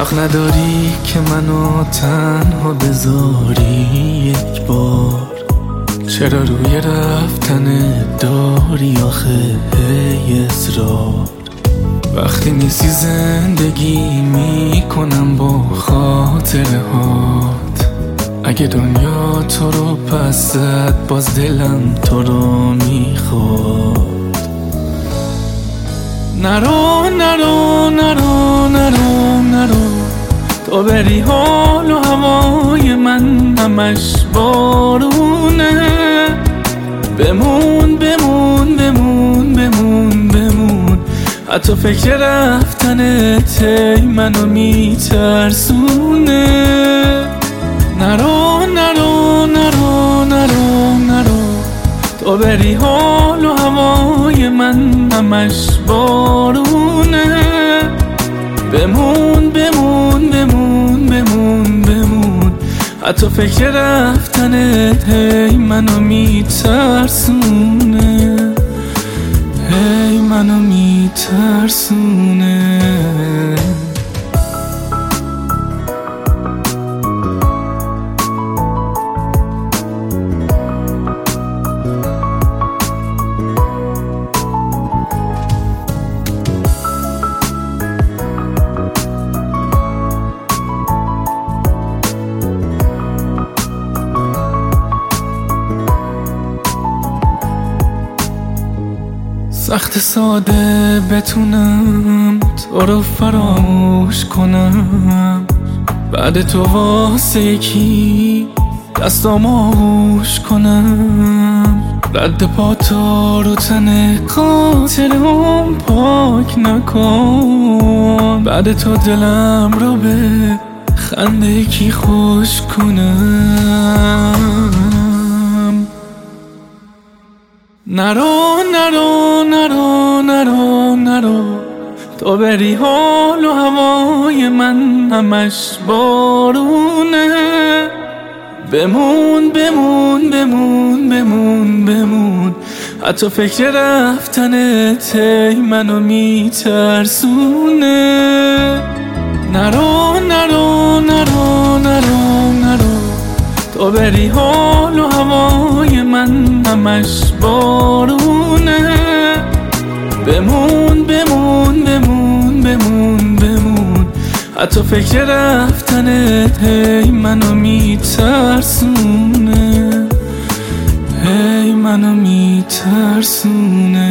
حق نداری که منو تنها بذاری یک بار. چرا روی رفتن داری آخه هی اصرار؟ وقتی نیستی زندگی میکنم با خاطره هات. اگه دنیا تو رو پس زد باز دلم تو رو میخواد. نرو نرو نرو نرو نرو، تو بری حال و هوای من همش بارونه. بمون بمون بمون بمون بمون، حتی فکر رفتنت منو میترسونه. نرو نرو نرو نرو نرو، تو بری حال و هوای من همش بارونه. بمون بمون بمون بمون بمون، حتی فکر رفتنت منو میترسونه. منو میترسونه. سخت ساده بتونم تو رو فراموش کنم، بعد تو واسه یکی دستام آغوش کنم. رد پا تو رو تن خاطرم پاک نکن، بعد تو دلم رو به خنده یکی خوش کنم. نرو نرو نرو نرو نرو، تو بری حال و هوای من همش بارونه. بمون بمون بمون بمون بمون، حتی فکر رفتنت منو میترسونه. نرو نرو نرو نرو نرو، تو بری حال و هوای من همش بارونه. بمون بمون بمون بمون بمون، حتی فکر رفتنت منو میترسونه. منو میترسونه.